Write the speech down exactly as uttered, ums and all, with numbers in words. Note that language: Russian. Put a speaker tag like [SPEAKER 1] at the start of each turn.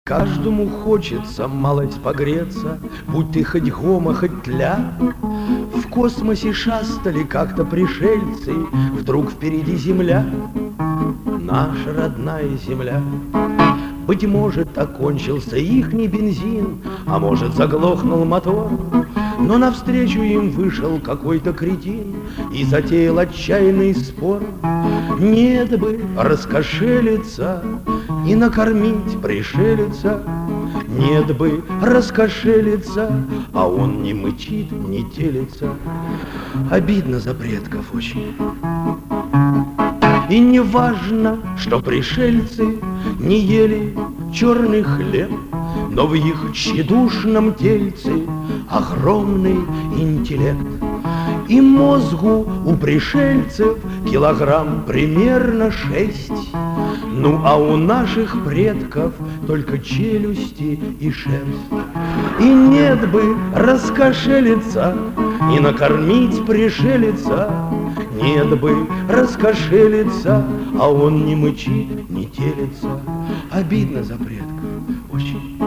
[SPEAKER 1] Каждому хочется малость погреться, будь ты хоть гома, хоть тля. В космосе шастали как-то пришельцы, вдруг впереди земля, наша родная земля. Быть может, окончился ихний бензин, а может, заглохнул мотор, но навстречу им вышел какой-то кретин и затеял отчаянный спор. Нет бы раскошелиться и накормить пришелица, нет бы раскошелиться, а он не мычит, не телится. Обидно за предков очень. И не важно, что пришельцы не ели черный хлеб, но в их тщедушном тельце огромный интеллект. И мозгу у пришельцев килограмм примерно шесть, ну а у наших предков только челюсти и шерсть. И нет бы раскошелиться и накормить пришелица, нет бы раскошелиться, а он не мычит, не телится. Обидно за предков очень.